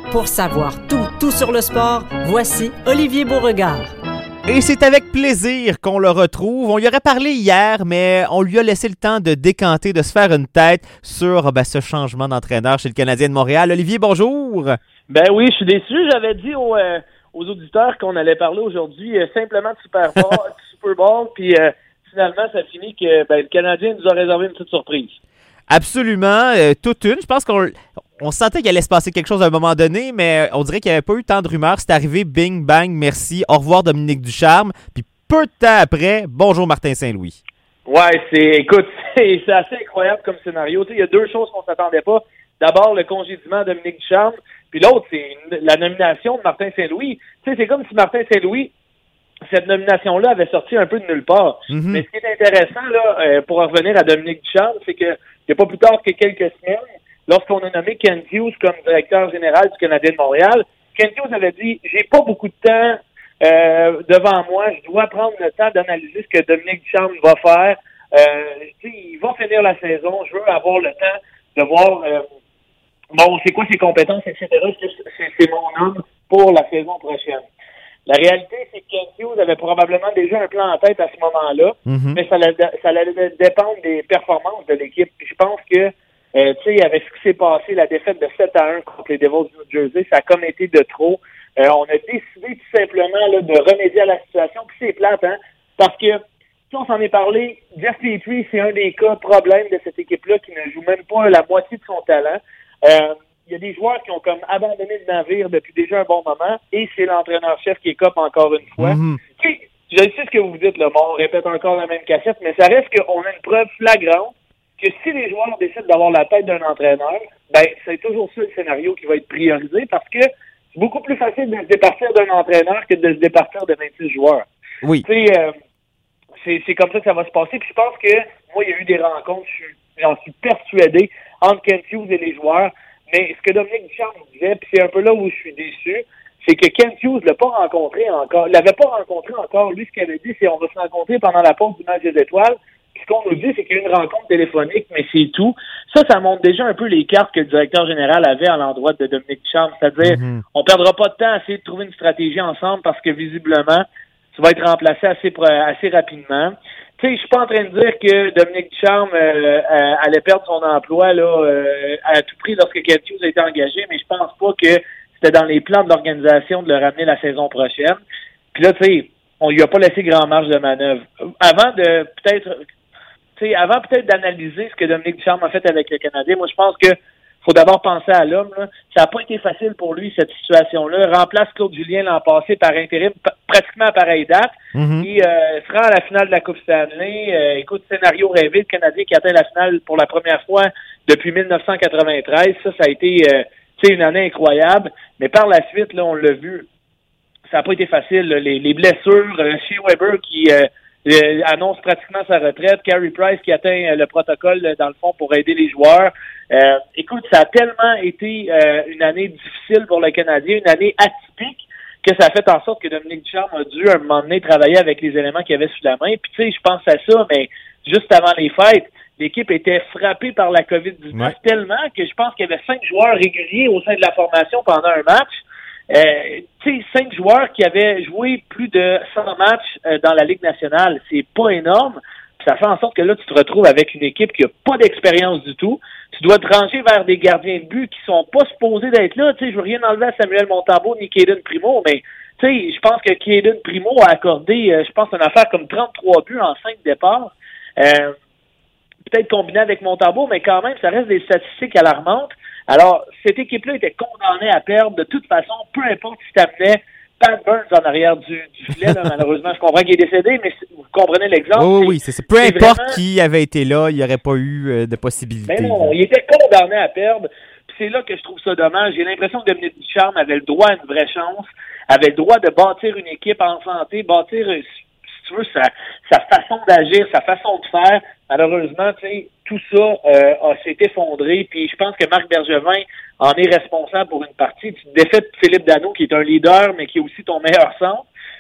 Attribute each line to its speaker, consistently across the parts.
Speaker 1: Pour savoir tout sur le sport, voici Olivier Beauregard.
Speaker 2: Et c'est avec plaisir qu'on le retrouve. On y aurait parlé hier, mais on lui a laissé le temps de décanter, de se faire une tête sur ce changement d'entraîneur chez le Canadien de Montréal. Olivier, bonjour!
Speaker 3: Ben oui, je suis déçu. J'avais dit aux auditeurs qu'on allait parler aujourd'hui simplement de Super Bowl, puis finalement, ça finit que le Canadien nous a réservé une petite surprise.
Speaker 2: Absolument, toute une. Je pense qu'on sentait qu'il allait se passer quelque chose à un moment donné, mais on dirait qu'il n'y avait pas eu tant de rumeurs. C'est arrivé, bing, bang, merci, au revoir Dominique Ducharme. Puis peu de temps après, bonjour Martin Saint-Louis.
Speaker 3: Ouais, c'est assez incroyable comme scénario. Tu sais, il y a deux choses qu'on s'attendait pas. D'abord, le congédiement de Dominique Ducharme, puis l'autre, c'est la nomination de Martin Saint-Louis. Tu sais, c'est comme si Martin Saint-Louis, cette nomination-là avait sorti un peu de nulle part.
Speaker 2: Mm-hmm.
Speaker 3: Mais ce qui est intéressant, là, pour en revenir à Dominique Ducharme, c'est que il n'y a pas plus tard que quelques semaines, lorsqu'on a nommé Ken Hughes comme directeur général du Canadien de Montréal, Ken Hughes avait dit « J'ai pas beaucoup de temps devant moi, je dois prendre le temps d'analyser ce que Dominique Ducharme va faire. Il va finir la saison, je veux avoir le temps de voir c'est quoi ses compétences, etc. C'est mon homme pour la saison prochaine. » La réalité, c'est que Ken Hughes avait probablement déjà un plan en tête à ce moment-là, mais ça allait dépendre des performances de l'équipe. Puis je pense que, avec ce qui s'est passé, la défaite de 7-1 contre les Devils du New Jersey, ça a comme été de trop. On a décidé tout simplement là, de remédier à la situation. Puis c'est plate, hein, parce que, si on s'en est parlé, Jeff Petrie, c'est un des cas problèmes de cette équipe-là qui ne joue même pas la moitié de son talent. Il y a des joueurs qui ont comme abandonné le navire depuis déjà un bon moment et c'est l'entraîneur-chef qui écope encore une fois. Je sais ce que vous dites, là, on répète encore la même cassette, mais ça reste qu'on a une preuve flagrante que si les joueurs décident d'avoir la tête d'un entraîneur, c'est toujours ça le scénario qui va être priorisé parce que c'est beaucoup plus facile de se départir d'un entraîneur que de se départir de 26 joueurs.
Speaker 2: Oui.
Speaker 3: C'est comme ça que ça va se passer. Puis je pense que, moi, il y a eu des rencontres, j'en suis persuadé, entre Ken Hughes et les joueurs. Mais ce que Dominique Ducharme disait, puis c'est un peu là où je suis déçu, c'est que Ken Hughes l'avait pas rencontré encore. Lui, ce qu'il avait dit, c'est on va se rencontrer pendant la pause du match des étoiles. Puis ce qu'on nous dit, c'est qu'il y a une rencontre téléphonique, mais c'est tout. Ça montre déjà un peu les cartes que le directeur général avait à l'endroit de Dominique Ducharme. C'est-à-dire, on perdra pas de temps à essayer de trouver une stratégie ensemble parce que visiblement, ça va être remplacé assez rapidement. Tu sais, je suis pas en train de dire que Dominique Ducharme allait perdre son emploi là à tout prix lorsque Ken Hughes a été engagé, mais je pense pas que c'était dans les plans de l'organisation de le ramener la saison prochaine. Puis là, tu sais, on lui a pas laissé grand marge de manœuvre. Avant peut-être d'analyser ce que Dominique Ducharme a fait avec le Canadien, moi je pense que faut d'abord penser à l'homme. Là. Ça n'a pas été facile pour lui, cette situation-là. Remplace Claude Julien l'an passé par intérim, pratiquement à pareille date. Et se rend à la finale de la Coupe Stanley. Écoute, scénario rêvé, le Canadien qui atteint la finale pour la première fois depuis 1993. Ça a été une année incroyable. Mais par la suite, là, on l'a vu, ça n'a pas été facile. Là. Les blessures, Shea Weber qui annonce pratiquement sa retraite, Carey Price qui atteint le protocole dans le fond pour aider les joueurs. Écoute, ça a tellement été une année difficile pour le Canadien, une année atypique, que ça a fait en sorte que Dominique Ducharme a dû à un moment donné travailler avec les éléments qu'il avait sous la main. Puis tu sais, je pense à ça, mais juste avant les fêtes, l'équipe était frappée par la COVID-19 tellement que je pense qu'il y avait 5 joueurs réguliers au sein de la formation pendant un match. Tu sais, 5 joueurs qui avaient joué plus de 100 matchs dans la Ligue nationale, c'est pas énorme. Puis ça fait en sorte que là, tu te retrouves avec une équipe qui a pas d'expérience du tout. Tu dois te ranger vers des gardiens de but qui sont pas supposés d'être là. Tu sais, je veux rien enlever à Samuel Montembeault ni Caden Primo, mais tu sais, je pense que Caden Primo a accordé, je pense, une affaire comme 33 buts en 5 départs. Peut-être combiné avec Montembeault, mais quand même, ça reste des statistiques alarmantes. Alors, cette équipe-là était condamnée à perdre de toute façon, peu importe si t'amenais Pat Burns en arrière du filet. Là, malheureusement, je comprends qu'il est décédé, mais vous comprenez l'exemple.
Speaker 2: Oui, c'est ça. Peu importe qui avait été là, il n'y aurait pas eu de possibilité.
Speaker 3: Mais non, il était condamné à perdre. Puis c'est là que je trouve ça dommage. J'ai l'impression que Dominique Ducharme avait le droit à une vraie chance, avait le droit de bâtir une équipe en santé, bâtir, si tu veux, sa façon d'agir, sa façon de faire. Malheureusement, tu sais, tout ça s'est effondré. Puis je pense que Marc Bergevin en est responsable pour une partie. Tu défaites Philippe Danault, qui est un leader, mais qui est aussi ton meilleur centre.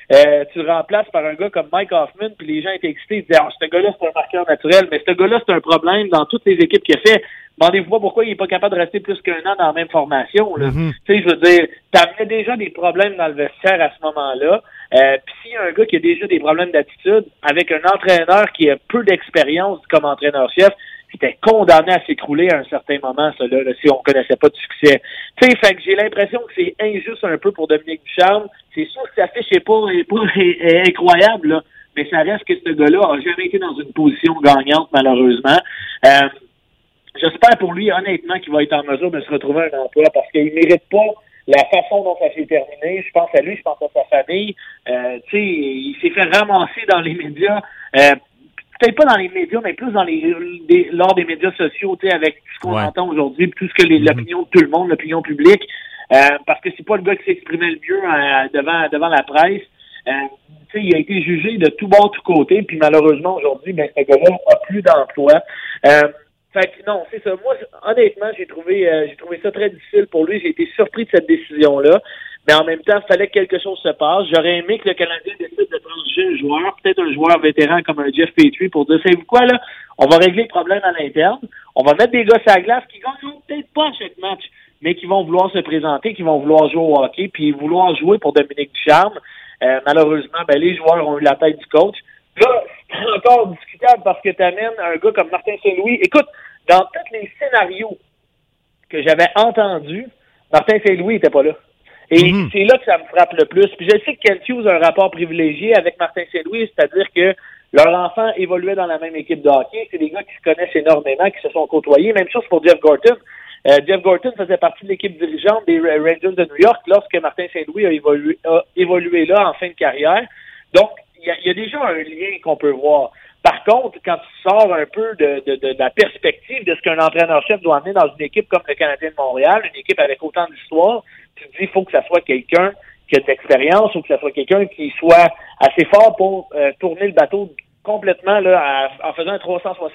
Speaker 3: tu le remplaces par un gars comme Mike Hoffman, puis les gens étaient excités, ils disaient « ce gars-là, c'est un marqueur naturel », mais ce gars-là, c'est un problème dans toutes les équipes qu'il a fait. Demandez-vous pas pourquoi il est pas capable de rester plus qu'un an dans la même formation. Là. Tu sais, je veux dire, t'amenais déjà des problèmes dans le vestiaire à ce moment-là. Puis s'il y a un gars qui a déjà des problèmes d'attitude, avec un entraîneur qui a peu d'expérience comme entraîneur-chef, c'était condamné à s'écrouler à un certain moment, ça là, si on connaissait pas de succès. Tu sais, fait que j'ai l'impression que c'est injuste un peu pour Dominique Ducharme. C'est sûr que sa fiche est pas incroyable, là, mais ça reste que ce gars-là a jamais été dans une position gagnante, malheureusement. J'espère pour lui, honnêtement, qu'il va être en mesure de se retrouver un emploi parce qu'il mérite pas la façon dont ça s'est terminé. Je pense à lui, je pense à sa famille. Tu sais, il s'est fait ramasser dans les médias. Peut-être pas dans les médias, mais plus dans lors des médias sociaux, tu sais, avec ce qu'on entend aujourd'hui, tout ce que l'opinion de tout le monde, l'opinion publique, parce que c'est pas le gars qui s'exprimait le mieux devant la presse. Tu sais, il a été jugé de tout bord, tout côté, puis malheureusement aujourd'hui, ben ce gars-là n'a plus d'emploi. Fait que non, c'est ça. Moi, honnêtement, j'ai trouvé ça très difficile pour lui. J'ai été surpris de cette décision-là. Mais en même temps, il fallait que quelque chose se passe. J'aurais aimé que le Canadien décide de transiger un joueur, peut-être un joueur vétéran comme un Jeff Petrie, pour dire, savez-vous quoi, là? On va régler le problème à l'interne. On va mettre des gars sur la glace qui gagneront peut-être pas à chaque match, mais qui vont vouloir se présenter, qui vont vouloir jouer au hockey, puis vouloir jouer pour Dominique Ducharme. Malheureusement, ben, les joueurs ont eu la tête du coach. Là, c'est encore discutable parce que tu amènes un gars comme Martin Saint-Louis. Écoute, dans tous les scénarios que j'avais entendus, Martin Saint-Louis n'était pas là. Et c'est là que ça me frappe le plus. Puis je sais que Kent Hughes a un rapport privilégié avec Martin Saint-Louis, c'est-à-dire que leurs enfants évoluaient dans la même équipe de hockey. C'est des gars qui se connaissent énormément, qui se sont côtoyés. Même chose pour Jeff Gorton. Jeff Gorton faisait partie de l'équipe dirigeante des Rangers de New York lorsque Martin Saint-Louis a évolué là en fin de carrière. Donc, il y a déjà un lien qu'on peut voir. Par contre, quand tu sors un peu de la perspective de ce qu'un entraîneur-chef doit amener dans une équipe comme le Canadien de Montréal, une équipe avec autant d'histoire, tu te dis il faut que ça soit quelqu'un qui a de l'expérience ou que ça soit quelqu'un qui soit assez fort pour tourner le bateau complètement là, en faisant un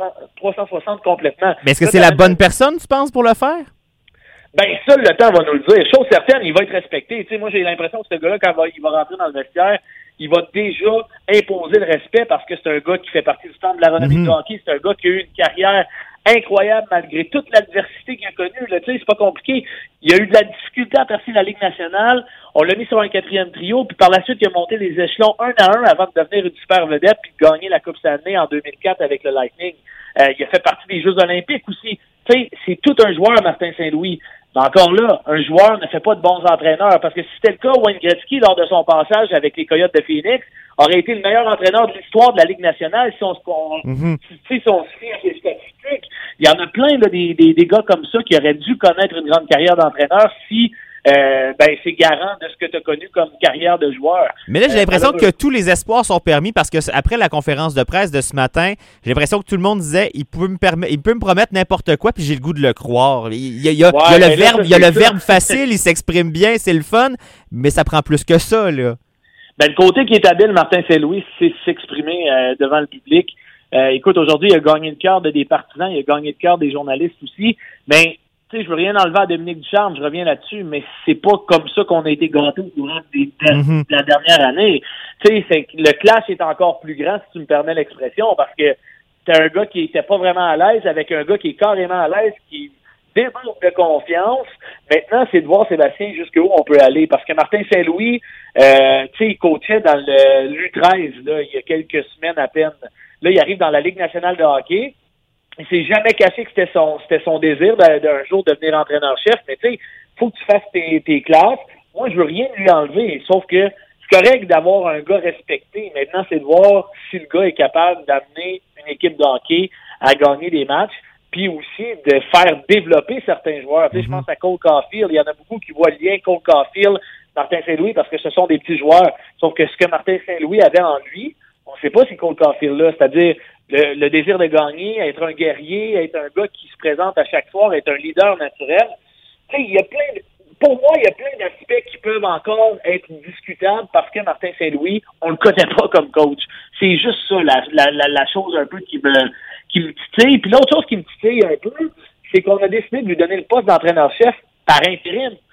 Speaker 3: 360 complètement.
Speaker 2: Mais est-ce que c'est la bonne personne, tu penses, pour le faire?
Speaker 3: Ben, seul le temps va nous le dire. Chose certaine, il va être respecté. Tu sais, moi, j'ai l'impression que ce gars-là, quand il va rentrer dans le vestiaire, il va déjà imposer le respect parce que c'est un gars qui fait partie du temps de la renommée du hockey. C'est un gars qui a eu une carrière incroyable malgré toute l'adversité qu'il a connue. Là, tu sais, c'est pas compliqué. Il a eu de la difficulté à percer la Ligue nationale. On l'a mis sur un 4e trio, puis par la suite, il a monté les échelons 1 à 1 avant de devenir une super vedette puis de gagner la Coupe Stanley en 2004 avec le Lightning. Il a fait partie des Jeux olympiques aussi. Tu sais, c'est tout un joueur, Martin Saint-Louis. Mais encore là, un joueur ne fait pas de bons entraîneurs. Parce que si c'était le cas, Wayne Gretzky, lors de son passage avec les Coyotes de Phoenix, aurait été le meilleur entraîneur de l'histoire de la Ligue nationale si on se fie à ses statistiques. Il y en a plein là, des gars comme ça qui auraient dû connaître une grande carrière d'entraîneur si c'est garant de ce que tu as connu comme carrière de joueur.
Speaker 2: Mais là, j'ai l'impression que tous les espoirs sont permis parce que après la conférence de presse de ce matin, j'ai l'impression que tout le monde disait il peut me promettre n'importe quoi puis j'ai le goût de le croire. Il y a le verbe facile, il s'exprime bien, c'est le fun, mais ça prend plus que ça, là.
Speaker 3: Ben, le côté qui est habile, Martin Saint-Louis, c'est s'exprimer devant le public. Écoute, aujourd'hui, il a gagné le cœur des partisans, il a gagné le cœur des journalistes aussi, mais tu sais, je veux rien enlever à Dominique Ducharme, je reviens là-dessus, mais c'est pas comme ça qu'on a été gâtés au courant de la dernière année. Tu sais, le clash est encore plus grand, si tu me permets l'expression, parce que t'as un gars qui était pas vraiment à l'aise avec un gars qui est carrément à l'aise, qui déborde de confiance. Maintenant, c'est de voir Sébastien jusqu'où on peut aller, parce que Martin Saint-Louis, tu sais, il coachait dans le l'U13, là, il y a quelques semaines à peine. Là, il arrive dans la Ligue nationale de hockey. Il s'est jamais caché que c'était son désir d'un jour devenir entraîneur-chef, mais tu sais, faut que tu fasses tes classes. Moi, je veux rien lui enlever, sauf que c'est correct d'avoir un gars respecté. Maintenant, c'est de voir si le gars est capable d'amener une équipe de hockey à gagner des matchs, puis aussi de faire développer certains joueurs. Tu sais, je pense à Cole Caulfield. Il y en a beaucoup qui voient le lien Cole Caulfield, Martin Saint-Louis, parce que ce sont des petits joueurs. Sauf que ce que Martin Saint-Louis avait en lui, on ne sait pas si Cole Caulfield-là, c'est-à-dire le désir de gagner, être un guerrier, être un gars qui se présente à chaque soir, être un leader naturel. Tu sais, il y a pour moi, il y a plein d'aspects qui peuvent encore être discutables parce que Martin Saint-Louis, on le connaît pas comme coach. C'est juste ça, la chose un peu qui me titille. Puis l'autre chose qui me titille un peu, c'est qu'on a décidé de lui donner le poste d'entraîneur-chef par intérim.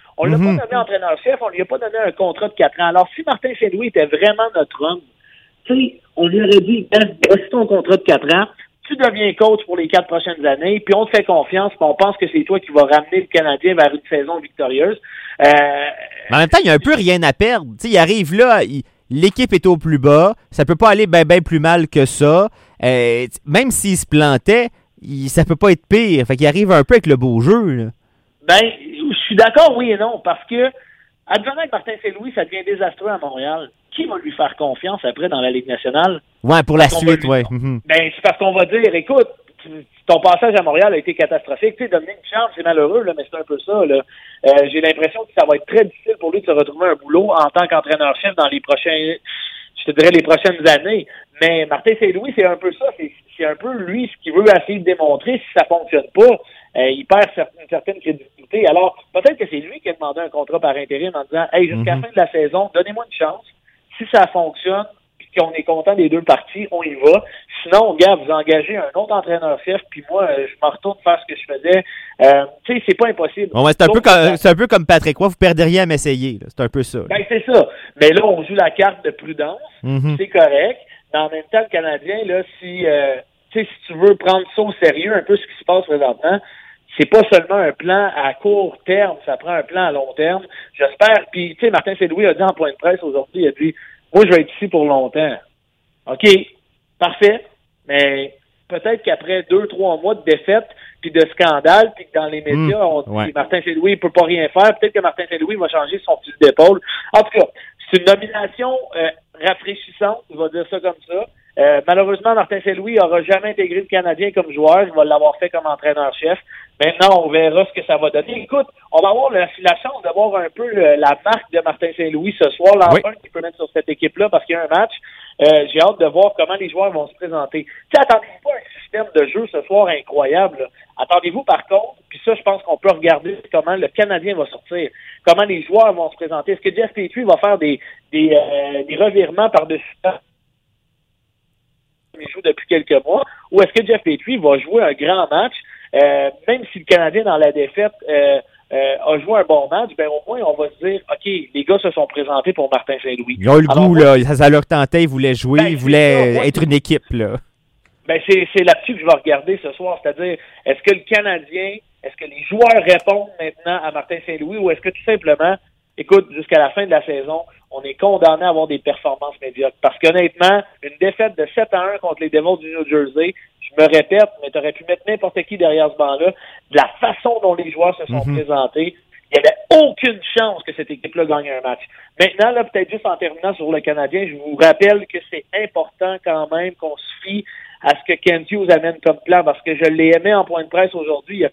Speaker 3: On l'a pas nommé entraîneur-chef, on lui a pas donné un contrat de 4 ans. Alors, si Martin Saint-Louis était vraiment notre homme, tu sais, on lui aurait dit, voici ton contrat de 4 ans, tu deviens coach pour les 4 prochaines années, puis on te fait confiance, puis on pense que c'est toi qui vas ramener le Canadien vers une saison victorieuse.
Speaker 2: Mais en même temps, il y a un peu rien à perdre. Tu sais, il arrive là, l'équipe est au plus bas, ça peut pas aller bien plus mal que ça. Même s'il se plantait, ça peut pas être pire. Fait qu'il arrive un peu avec le beau jeu, là.
Speaker 3: Ben, je suis d'accord, oui et non, parce que, advenant que Martin Saint-Louis, ça devient désastreux à Montréal, qui va lui faire confiance après dans la Ligue nationale?
Speaker 2: Ouais, pour la suite, ouais.
Speaker 3: Ben, c'est parce qu'on va dire, écoute, ton passage à Montréal a été catastrophique. Tu sais, Dominique Ducharme, c'est malheureux, là, mais c'est un peu ça, là. J'ai l'impression que ça va être très difficile pour lui de se retrouver un boulot en tant qu'entraîneur-chef dans les prochaines années. Mais Martin Saint-Louis, c'est un peu ça. C'est un peu lui ce qu'il veut essayer de démontrer. Si ça fonctionne pas, il perd une certaine crédibilité. Alors, peut-être que c'est lui qui a demandé un contrat par intérim en disant, hey, jusqu'à la fin de la saison, donnez-moi une chance. Si ça fonctionne, puis qu'on est content des deux parties, on y va. Sinon, gars, vous engagez un autre entraîneur-chef, puis moi, je m'en retourne faire ce que je faisais. Tu sais, c'est pas impossible.
Speaker 2: Ouais, c'est un peu comme Patrick Roy, vous perdez rien à m'essayer. Là. C'est un peu ça. Là.
Speaker 3: Ben, c'est ça. Mais là, on joue la carte de prudence. C'est correct. Mais en même temps, le Canadien, là, si tu veux prendre ça au sérieux, un peu ce qui se passe présentement, c'est pas seulement un plan à court terme, ça prend un plan à long terme. J'espère. Puis, tu sais, Martin Saint-Louis a dit en point de presse aujourd'hui, il a dit, moi, je vais être ici pour longtemps. OK, parfait, mais peut-être qu'après 2-3 mois de défaite, puis de scandale, puis que dans les médias, on dit Martin Saint-Louis ne peut pas rien faire, peut-être que Martin Saint-Louis va changer son fusil d'épaule. En tout cas, c'est une nomination rafraîchissante, je vais dire ça comme ça. Malheureusement, Martin Saint-Louis n'aura jamais intégré le Canadien comme joueur, il va l'avoir fait comme entraîneur-chef. Maintenant, on verra ce que ça va donner. Écoute, on va avoir la chance d'avoir un peu la marque de Martin Saint-Louis ce soir, l'empreinte qu'il peut mettre sur cette équipe-là, parce qu'il y a un match. J'ai hâte de voir comment les joueurs vont se présenter. Attendez-vous pas un système de jeu ce soir incroyable. Là. Attendez-vous par contre, puis ça, je pense qu'on peut regarder comment le Canadien va sortir, comment les joueurs vont se présenter. Est-ce que Jeff Petrie va faire des revirements par-dessus il joue depuis quelques mois, ou est-ce que Jeff Petrie va jouer un grand match, même si le Canadien, dans la défaite, a joué un bon match, ben au moins, on va se dire, OK, les gars se sont présentés pour Martin Saint-Louis.
Speaker 2: Ils ont eu le goût, là, ça leur tentait, ils voulaient jouer, ils voulaient être une équipe, là. Ben,
Speaker 3: c'est là-dessus que je vais regarder ce soir, c'est-à-dire, est-ce que le Canadien, est-ce que les joueurs répondent maintenant à Martin Saint-Louis, ou est-ce que tout simplement, écoute, jusqu'à la fin de la saison, on est condamné à avoir des performances médiocres. Parce qu'honnêtement, une défaite de 7-1 contre les Devils du New Jersey, je me répète, mais tu aurais pu mettre n'importe qui derrière ce banc-là, de la façon dont les joueurs se sont présentés, il n'y avait aucune chance que cette équipe-là gagne un match. Maintenant, là, peut-être juste en terminant sur le Canadien, je vous rappelle que c'est important quand même qu'on se fie à ce que Kent Hughes amène comme plan, parce que je l'ai aimé en point de presse aujourd'hui. Il y a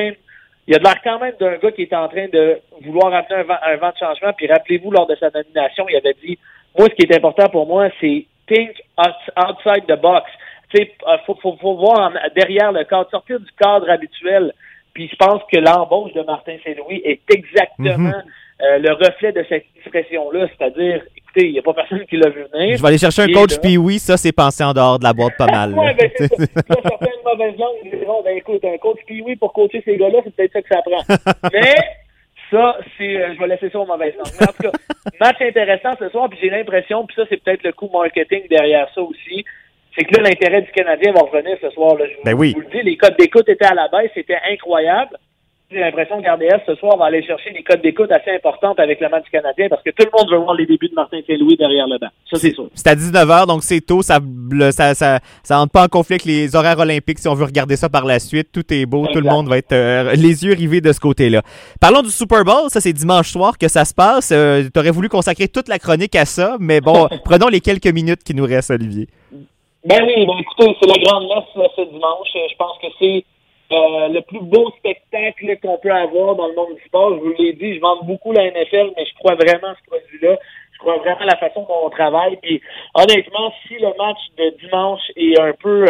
Speaker 3: de l'air quand même d'un gars qui est en train de vouloir amener un vent de changement. Puis rappelez-vous, lors de sa nomination, il avait dit, moi, ce qui est important pour moi, c'est think outside the box. Tu sais, faut voir derrière le cadre, sortir du cadre habituel. Puis je pense que l'embauche de Martin Saint-Louis est exactement le reflet de cette expression-là. C'est-à-dire, écoutez, il n'y a pas personne qui l'a vu venir.
Speaker 2: Je vais aller chercher un coach, puis oui, ça, c'est pensé en dehors de la boîte pas mal.
Speaker 3: Ouais, ben c'est ça. Là, certaines mauvaises langues, ils diront, ben écoute, un coach Pee-Wee pour coacher ces gars-là, c'est peut-être ça que ça prend. Mais ça, je vais laisser ça aux mauvaises langues. Mais en tout cas, match intéressant ce soir, puis j'ai l'impression, puis ça, c'est peut-être le coup marketing derrière ça aussi, c'est que là, l'intérêt du Canadien va revenir ce soir. Là. Je vous le dis, les codes d'écoute étaient à la baisse, c'était incroyable. J'ai l'impression que RDS, ce soir, va aller chercher des codes d'écoute assez importantes avec le match du Canadien parce que tout le monde veut voir les débuts de Martin Saint-Louis derrière le banc. Ça, c'est sûr.
Speaker 2: C'est à 19h, donc c'est tôt. Ça entre pas en conflit avec les horaires olympiques si on veut regarder ça par la suite. Tout est beau. Exact. Tout le monde va être les yeux rivés de ce côté-là. Parlons du Super Bowl. Ça, c'est dimanche soir que ça se passe. Tu aurais voulu consacrer toute la chronique à ça, mais bon, prenons les quelques minutes qui nous restent, Olivier.
Speaker 3: Ben oui, écoutez, c'est la grande messe ce dimanche. Je pense que c'est le plus beau spectacle qu'on peut avoir dans le monde du sport. Je vous l'ai dit, je vante beaucoup la NFL, mais je crois vraiment à ce produit-là. Je crois vraiment à la façon dont on travaille. Puis honnêtement, si le match de dimanche est un peu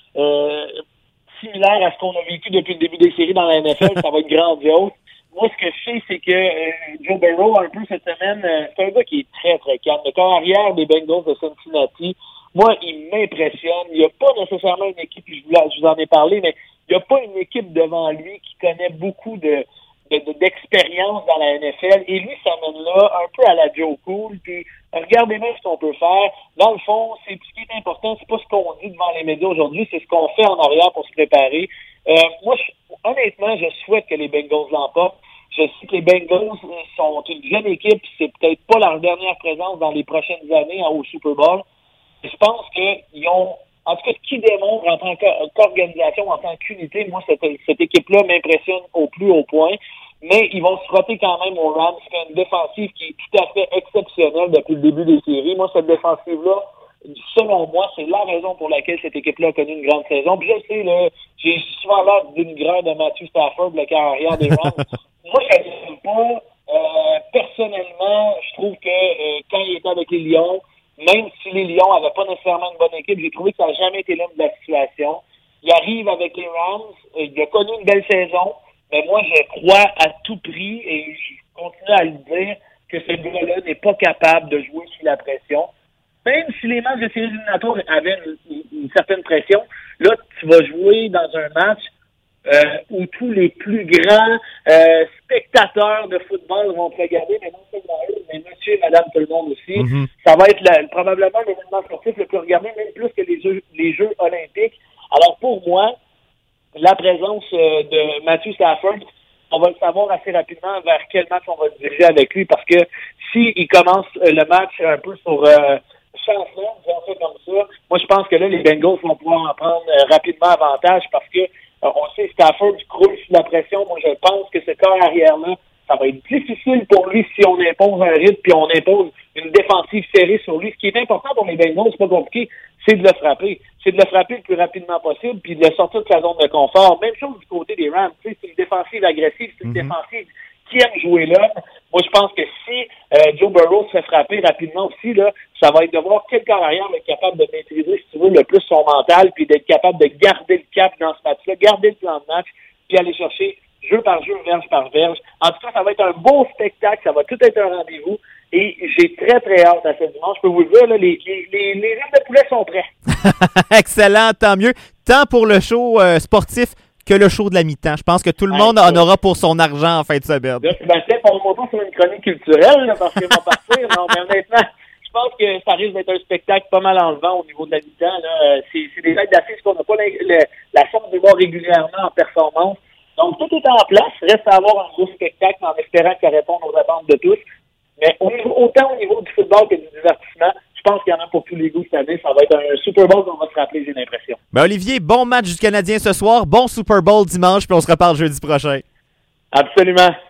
Speaker 3: similaire à ce qu'on a vécu depuis le début des séries dans la NFL, ça va être grandiose. Moi, ce que je sais, c'est que Joe Burrow, un peu cette semaine, c'est un gars qui est très, très calme. Le corps arrière des Bengals de Cincinnati, moi, il m'impressionne. Il n'y a pas nécessairement une équipe, je vous en ai parlé, mais il n'y a pas une équipe devant lui qui connaît beaucoup de d'expérience dans la NFL. Et lui s'amène là un peu à la Joe Cool. Puis regardez même ce qu'on peut faire. Dans le fond, ce qui est important, c'est pas ce qu'on dit devant les médias aujourd'hui, c'est ce qu'on fait en arrière pour se préparer. Moi, honnêtement, je souhaite que les Bengals l'emportent. Je sais que les Bengals sont une jeune équipe, c'est peut-être pas leur dernière présence dans les prochaines années au Super Bowl. Je pense qu'ils ont, en tout cas, ce qu'ils démontrent en tant qu'organisation, en tant qu'unité, moi, cette équipe-là m'impressionne au plus haut point. Mais ils vont se frotter quand même aux Rams. C'est une défensive qui est tout à fait exceptionnelle depuis le début des séries. Moi, cette défensive-là, selon moi, c'est la raison pour laquelle cette équipe-là a connu une grande saison. Puis je sais, là, j'ai souvent l'air d'une grande de Matthew Stafford, le carrière des Rams. Moi, je ne sais pas. Personnellement, je trouve que quand il était avec les Lions, même si les Lions n'avaient pas nécessairement une bonne équipe, j'ai trouvé que ça n'a jamais été l'homme de la situation. Il arrive avec les Rams, il a connu une belle saison, mais moi, je crois à tout prix, et je continue à le dire, que ce gars-là n'est pas capable de jouer sous la pression. Même si les matchs de séries éliminatoires avaient une certaine pression, là, tu vas jouer dans un match où tous les plus grands spectateurs de football vont te regarder, mais non seulement eux, mais monsieur et madame tout le monde aussi. Mm-hmm. Ça va être probablement l'événement sportif le plus regardé, même plus que les Jeux olympiques. Alors pour moi, la présence de Matthew Stafford, on va le savoir assez rapidement vers quel match on va se diriger avec lui, parce que s'il commence le match un peu sur chancelant, disons ça comme ça, moi je pense que là, les Bengals vont pouvoir en prendre rapidement avantage, parce que on sait Stafford croule sous la pression. Moi, je pense que ce corps arrière-là, ça va être difficile pour lui si on impose un rythme puis on impose une défensive serrée sur lui. Ce qui est important pour les Bengals, c'est pas compliqué, c'est de le frapper. C'est de le frapper le plus rapidement possible puis de le sortir de sa zone de confort. Même chose du côté des Rams. C'est une défensive agressive, c'est une défensive qui aime jouer là. Moi, je pense que si Joe Burrow se fait frapper rapidement aussi, là, ça va être de voir quel corps arrière va être capable de maîtriser, si tu veux, le plus son mental, puis d'être capable de garder le cap dans ce match-là, garder le plan de match, puis aller chercher jeu par jeu, verge par verge. En tout cas, ça va être un beau spectacle, ça va tout être un rendez-vous, et j'ai très, très hâte à ce dimanche. Je peux vous le dire, là, les ailes de poulet sont prêts.
Speaker 2: Excellent, tant mieux. Tant pour le show sportif que le show de la mi-temps. Je pense que tout le monde en aura pour son argent en fin de semaine.
Speaker 3: Peut-être qu'on va pas sur une chronique culturelle, là, parce qu'il va partir. Non, mais honnêtement, je pense que ça risque d'être un spectacle pas mal enlevant au niveau de la mi-temps. Là. C'est des aides d'affiches qu'on n'a pas la chance de voir régulièrement en performance. Donc, tout est en place. Reste à avoir un gros spectacle en espérant qu'il répond aux attentes de tous. Mais autant au niveau du football que du divertissement, je pense qu'il y en a pour tous les goûts cette année. Ça va être un Super Bowl qu'on va se rappeler, j'ai l'impression.
Speaker 2: Ben Olivier, bon match du Canadien ce soir, bon Super Bowl dimanche, puis on se reparle jeudi prochain.
Speaker 3: Absolument.